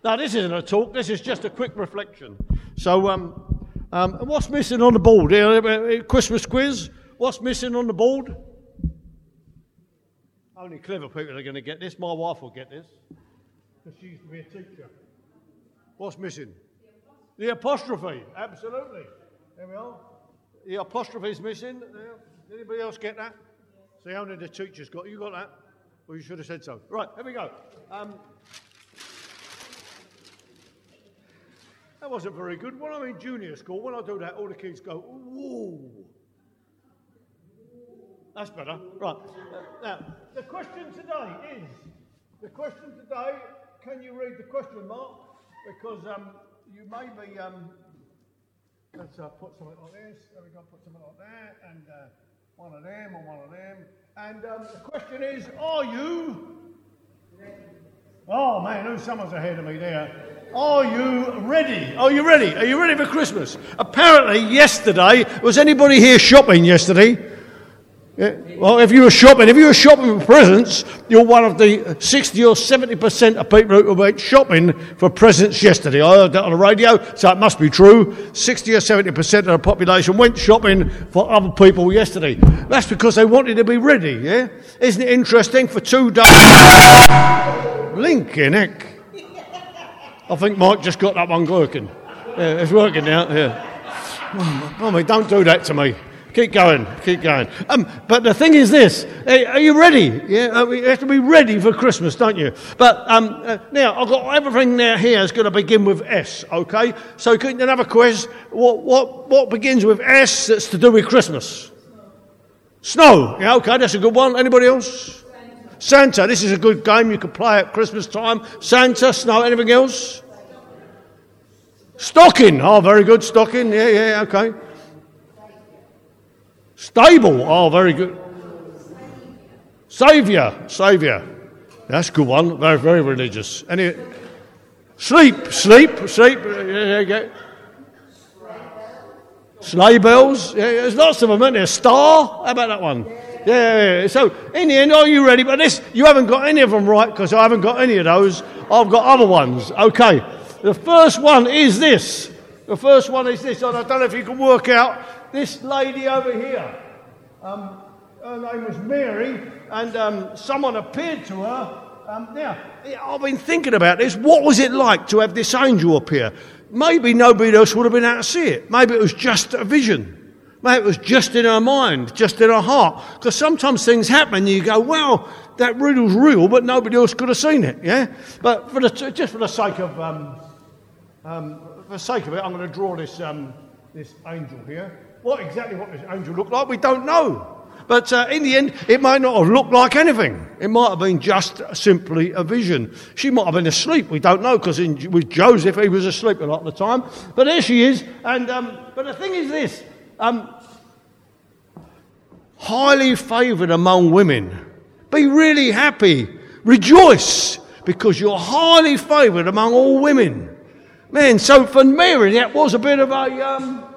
No, this isn't a talk. This is just a quick reflection. So, what's missing on the board? Christmas quiz. What's missing on the board? Only clever people are going to get this. My wife will get this because she used to be a teacher. What's missing? The apostrophe. Absolutely. There we are. The apostrophe is missing. Anybody else get that? See, only the teachers got. You got that? Well, you should have said so. Right. Here we go. That wasn't very good. When I'm in junior school, when I do that, all the kids go, "Whoa." That's better. Right. Now, the question today is, can you read the question mark? Because you may be, let's put something like this. There we go, put something like that, and one of them and one of them. And the question is, are you ready? Oh man, someone's ahead of me there. Are you ready? Are you ready? Are you ready for Christmas? Apparently yesterday, was anybody here shopping yesterday? Yeah. Well, if you were shopping for presents, you're one of the 60 or 70% of people who went shopping for presents yesterday. I heard that on the radio, so it must be true. 60 or 70% of the population went shopping for other people yesterday. That's because they wanted to be ready, yeah? Isn't it interesting? For 2 days... Blinking heck. I think Mike just got that one working. Yeah, it's working now, yeah. Oh, mate, don't do that to me. Keep going. But the thing is this, are you ready? Yeah, you have to be ready for Christmas, don't you? But now, I've got everything now here is going to begin with S, okay? So another quiz, what begins with S that's to do with Christmas? Snow. Yeah, okay, that's a good one. Anybody else? Santa. This is a good game you can play at Christmas time. Santa, snow, anything else? Stocking. Oh, very good, stocking. Yeah, okay. Stable. Oh, very good. Saviour. That's a good one. Very, very religious. Sleep. There you go. Sleigh bells. Yeah, there's lots of them, isn't there? Star. How about that one? Yeah. So, in the end, are you ready? But you haven't got any of them right because I haven't got any of those. I've got other ones. Okay. The first one is this. And I don't know if you can work out this lady over here. Her name was Mary, and someone appeared to her. Now, I've been thinking about this. What was it like to have this angel appear? Maybe nobody else would have been able to see it. Maybe it was just a vision. Maybe it was just in her mind, just in her heart. Because sometimes things happen and you go, well, that riddle's real, but nobody else could have seen it, yeah? But for the sake of it, I'm going to draw this angel here. What this angel looked like, we don't know. But in the end, it might not have looked like anything. It might have been just simply a vision. She might have been asleep, we don't know, because with Joseph, he was asleep a lot of the time. But there she is. And but the thing is this, highly favoured among women. Be really happy. Rejoice, because you're highly favoured among all women. Man, so for Mary, that was a bit of a...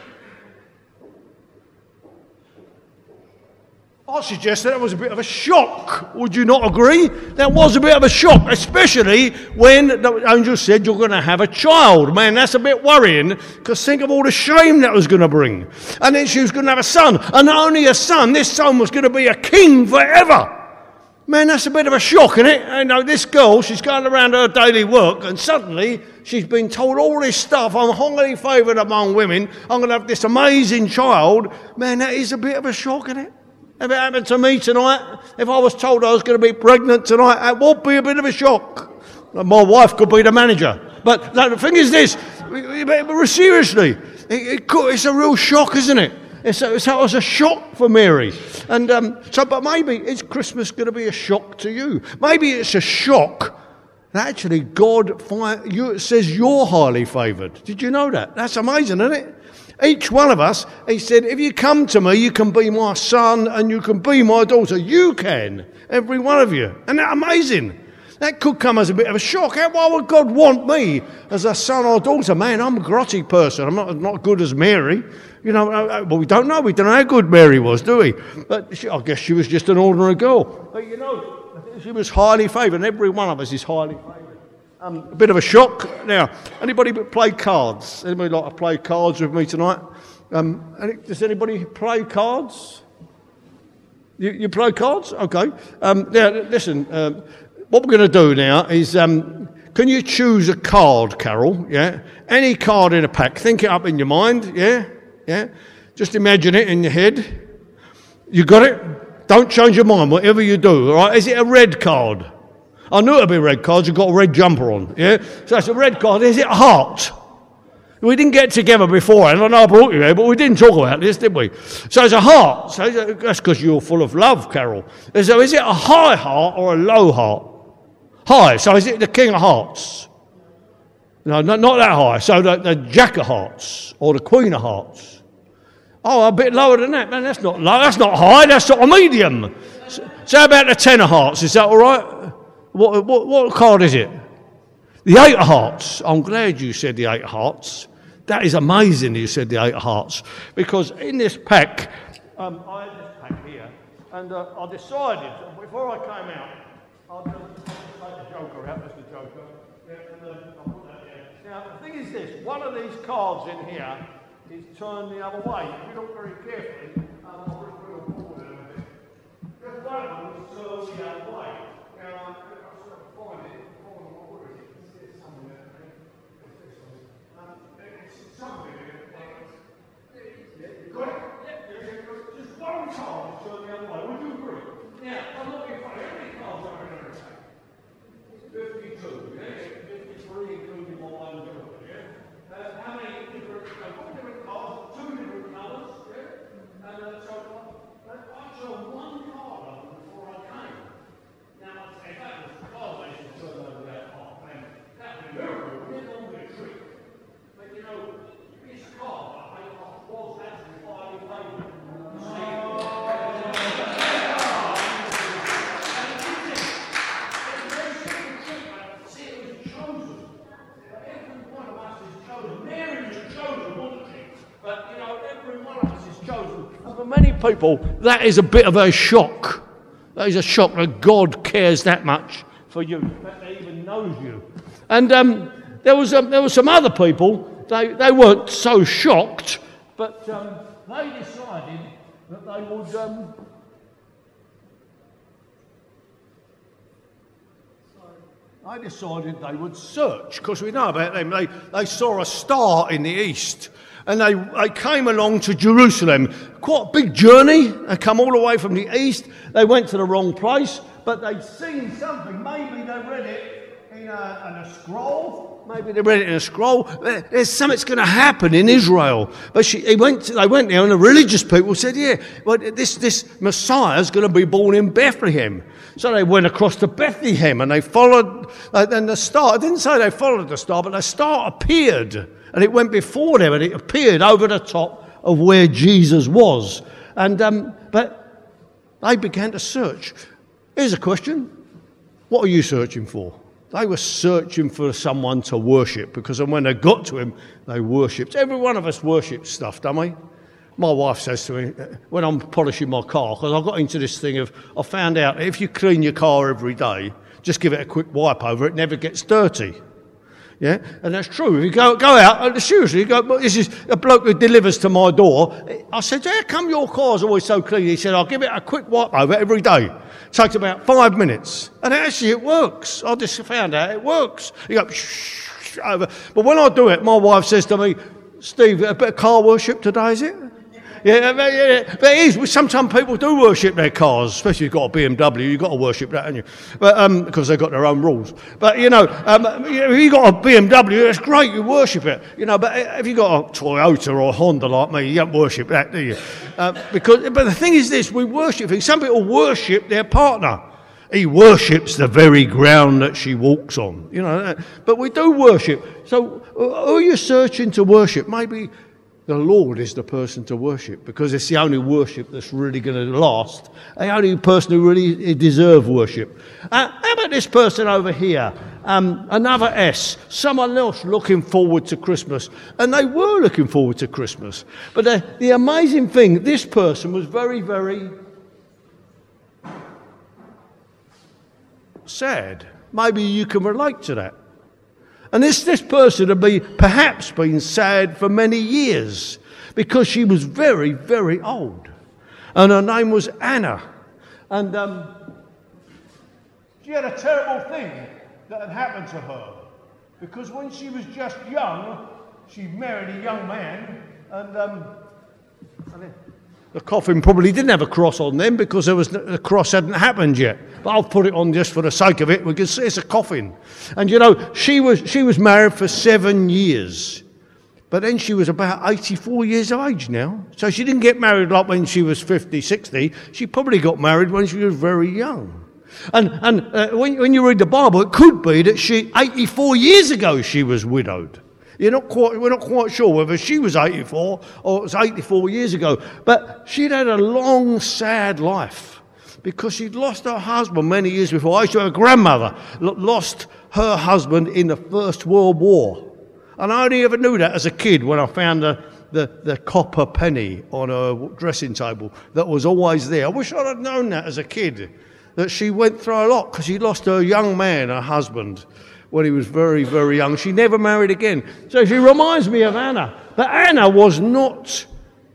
I suggest that was a bit of a shock. Would you not agree? That was a bit of a shock, especially when the angel said you're going to have a child. Man, that's a bit worrying, because think of all the shame that was going to bring. And then she was going to have a son, and not only a son, this son was going to be a king forever. Man, that's a bit of a shock, isn't it? You know, this girl, she's going around her daily work, and suddenly she's been told all this stuff. I'm highly favoured among women. I'm going to have this amazing child. Man, that is a bit of a shock, isn't it? If it happened to me tonight, if I was told I was going to be pregnant tonight, that would be a bit of a shock. My wife could be the manager. But no, the thing is this, seriously, it's a real shock, isn't it? It was a shock for Mary. And but maybe is Christmas going to be a shock to you? Maybe it's a shock that actually God says you're highly favoured. Did you know that? That's amazing, isn't it? Each one of us, he said, if you come to me, you can be my son and you can be my daughter. You can, every one of you. Isn't that amazing? That could come as a bit of a shock. Why would God want me as a son or daughter? Man, I'm a grotty person. I'm not good as Mary. You know, well, we don't know. We don't know how good Mary was, do we? But I guess she was just an ordinary girl. But you know, she was highly favoured, and every one of us is highly favoured. A bit of a shock. Now, anybody play cards? Anybody like to play cards with me tonight? Does anybody play cards? You play cards? Okay. Now, listen, what we're going to do now is, can you choose a card, Carol? Yeah? Any card in a pack. Think it up in your mind, yeah? Yeah? Just imagine it in your head. You got it? Don't change your mind, whatever you do, all right? Is it a red card? I knew it would be a red card. You've got a red jumper on, yeah? So it's a red card. Is it a heart? We didn't get together beforehand. I know I brought you here, but we didn't talk about this, did we? So it's a heart. So that's because you're full of love, Carol. So is it a high heart or a low heart? High. So is it the King of Hearts? No, not that high. So the Jack of Hearts or the Queen of Hearts. Oh, a bit lower than that. Man, that's not low. That's not high. That's sort of medium. So how about the Ten of Hearts? Is that all right? What card is it? The Eight of Hearts. I'm glad you said the Eight of Hearts. That is amazing you said the Eight of Hearts. Because in this pack, I had this pack here, and I decided, before I came out, I'll just take the Joker out. That's the Joker. Yeah, and I'll put that there. Now, the thing is this. One of these cards in here is turned the other way. If you look very carefully, I'll just put it forward a little bit. Just one of them is turned the other way. Now, I'll sort of find it. What is it? There's something there. It's something there. Yeah, you got it? Yeah. Just one card is turned the other way. Would you agree? Now, I'm looking for how many cards are in there? 52, yeah? 53, including my own Joker, yeah? How many different cards? Two different colours, yeah? And so I showed one card on them before I came. Now, if that was the card they should turn over that half, man, that would be a miracle. It wouldn't all be a trick. But you know, this card, I think, was actually highly favoured. But, you know, every one of us is chosen. And for many people, that is a bit of a shock. That is a shock that God cares that much for you, that He even knows you. And there was some other people, they weren't so shocked, but they decided that they would... I decided they would search, because we know about them. They saw a star in the east, and they came along to Jerusalem. Quite a big journey. They come all the way from the east. They went to the wrong place, but they'd seen something. Maybe they read it in a scroll. Maybe they read it in a scroll. There's something's going to happen in Israel. But they went there, and the religious people said, yeah, well, this Messiah's going to be born in Bethlehem. So they went across to Bethlehem, and they followed, and the star, I didn't say they followed the star, but the star appeared, and it went before them, and it appeared over the top of where Jesus was. And but they began to search. Here's a question. What are you searching for? They were searching for someone to worship, because when they got to him, they worshipped. Every one of us worships stuff, don't we? My wife says to me, when I'm polishing my car, because I got into this thing of, I found out if you clean your car every day, just give it a quick wipe over, it never gets dirty. Yeah, and that's true. If you go out, seriously, you go, well, this is a bloke who delivers to my door. I said, how come your car's always so clean? He said, I'll give it a quick wipe over every day. It takes about 5 minutes. And actually it works. I just found out it works. You go, shh, over. But when I do it, my wife says to me, Steve, a bit of car worship today, is it? Yeah, but it is. Sometimes people do worship their cars, especially if you've got a BMW, you've got to worship that, haven't you? But because they've got their own rules. But, you know, if you've got a BMW, that's great, you worship it. You know, but if you've got a Toyota or a Honda like me, you don't worship that, do you? But the thing is this, we worship things. Some people worship their partner. He worships the very ground that she walks on, you know. But we do worship. So who are you searching to worship? Maybe the Lord is the person to worship, because it's the only worship that's really going to last. The only person who really deserves worship. How about this person over here? Another S. Someone else looking forward to Christmas. And they were looking forward to Christmas. But the amazing thing, this person was very, very sad. Maybe you can relate to that. And this person had perhaps been sad for many years because she was very, very old. And her name was Anna. And she had a terrible thing that had happened to her. Because when she was just young, she married a young man. And the coffin probably didn't have a cross on them because the cross hadn't happened yet. But I'll put it on just for the sake of it. We can see it's a coffin. And she was married for 7 years. But then she was about 84 years of age now. So she didn't get married like when she was 50, 60. She probably got married when she was very young. And when you read the Bible, it could be that 84 years ago she was widowed. We're not quite sure whether she was 84 or it was 84 years ago. But she'd had a long, sad life because she'd lost her husband many years before. I used to have a grandmother that lost her husband in the First World War. And I only ever knew that as a kid when I found the copper penny on her dressing table that was always there. I wish I'd have known that as a kid, that she went through a lot because she lost her young man, her husband, when he was very, very young. She never married again. So she reminds me of Anna. But Anna was not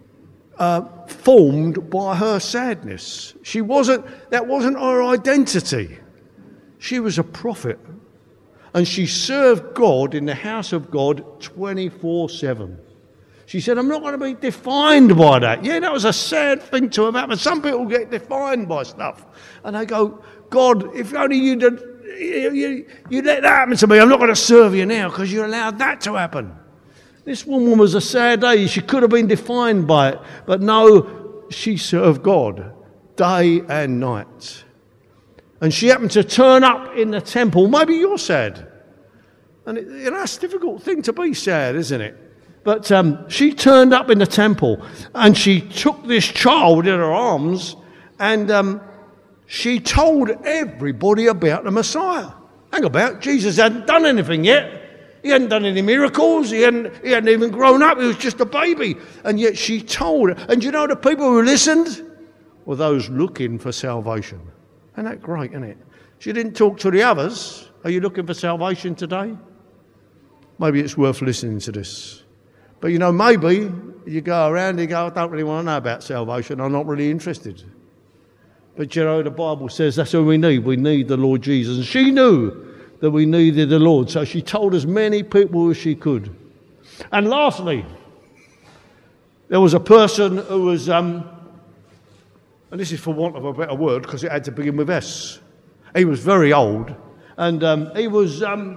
formed by her sadness. That wasn't her identity. She was a prophet. And she served God in the house of God 24/7. She said, I'm not going to be defined by that. Yeah, that was a sad thing to have happened. Some people get defined by stuff. And they go, God, if only you let that happen to me, I'm not going to serve you now because you allowed that to happen. This woman was a sad lady. She could have been defined by it. But no, she served God day and night. And she happened to turn up in the temple. Maybe you're sad. And that's a difficult thing to be sad, isn't it? But she turned up in the temple and she took this child in her arms and she told everybody about the Messiah. Hang about, Jesus hadn't done anything yet. He hadn't done any miracles. He hadn't even grown up. He was just a baby. And yet she told. And you know the people who listened were those looking for salvation. Isn't that great, isn't it? She didn't talk to the others. Are you looking for salvation today? Maybe it's worth listening to this. But maybe you go around and you go, I don't really want to know about salvation. I'm not really interested. But the Bible says that's all we need. We need the Lord Jesus. And she knew that we needed the Lord. So she told as many people as she could. And lastly, there was a person who was... and this is for want of a better word because it had to begin with S. He was very old, and he was...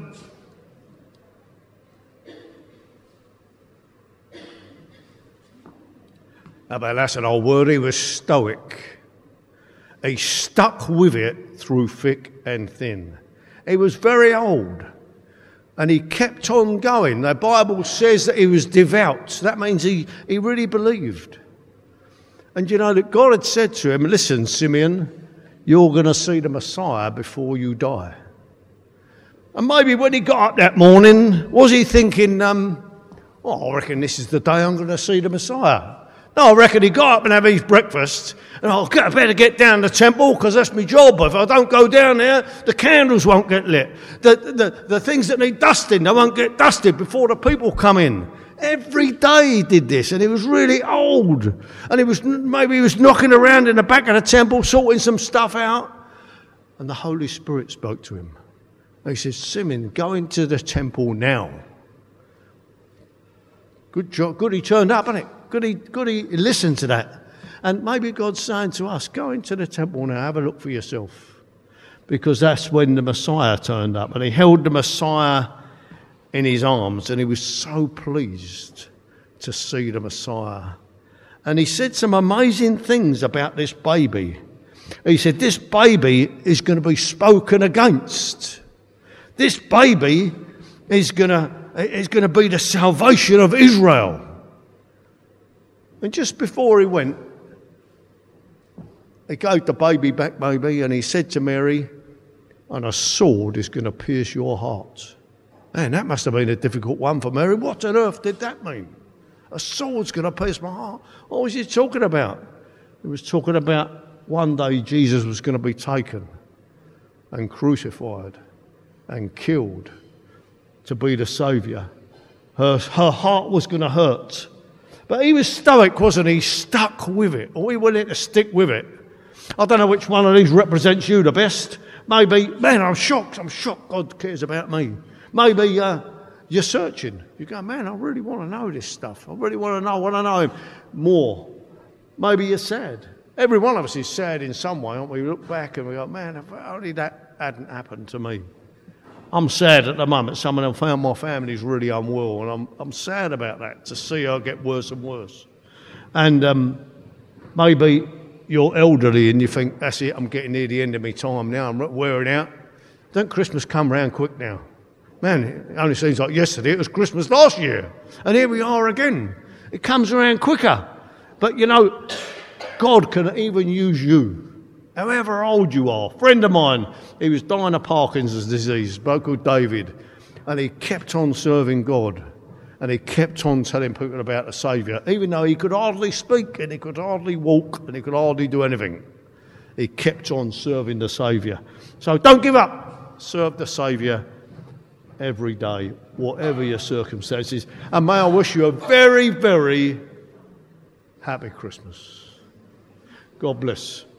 that's an old word. He was stoic. He stuck with it through thick and thin. He was very old, and he kept on going. The Bible says that he was devout. That means he really believed. And that God had said to him, listen, Simeon, you're going to see the Messiah before you die. And maybe when he got up that morning, was he thinking, I reckon this is the day I'm going to see the Messiah? No, I reckon he got up and had his breakfast, and I better get down to the temple because that's my job. If I don't go down there, the candles won't get lit. The things that need dusting, they won't get dusted before the people come in. Every day he did this, and he was really old. And maybe he was knocking around in the back of the temple, sorting some stuff out. And the Holy Spirit spoke to him. He said, Simeon, go into the temple now. Good job. Good he turned up, isn't it? Good he listened to that. And maybe God's saying to us, go into the temple now, have a look for yourself. Because that's when the Messiah turned up. And he held the Messiah in his arms, and he was so pleased to see the Messiah. And he said some amazing things about this baby. He said, this baby is going to be spoken against. This baby is going to be the salvation of Israel. And just before he went, he gave the baby back, maybe, and he said to Mary, and a sword is going to pierce your heart. Man, that must have been a difficult one for Mary. What on earth did that mean? A sword's going to pierce my heart. What was he talking about? He was talking about one day Jesus was going to be taken and crucified and killed to be the Saviour. Her heart was going to hurt. But he was stoic, wasn't he? He stuck with it, or he willing to stick with it. I don't know which one of these represents you the best. Maybe, man, I'm shocked God cares about me. Maybe you're searching. You go, man, I really want to know this stuff. I really want to know him more. Maybe you're sad. Every one of us is sad in some way, aren't we? We look back and we go, man, if only that hadn't happened to me. I'm sad at the moment. Some of them my family's really unwell, and I'm sad about that, to see her get worse and worse. And maybe you're elderly and you think, that's it, I'm getting near the end of my time now, I'm wearing out. Don't Christmas come round quick now? Man, it only seems like yesterday, it was Christmas last year. And here we are again. It comes around quicker. But you know, God can even use you. However old you are. A friend of mine, he was dying of Parkinson's disease, a bloke called David, and he kept on serving God, and he kept on telling people about the Saviour, even though he could hardly speak, and he could hardly walk, and he could hardly do anything. He kept on serving the Saviour. So don't give up. Serve the Saviour every day, whatever your circumstances. And may I wish you a very, very happy Christmas. God bless.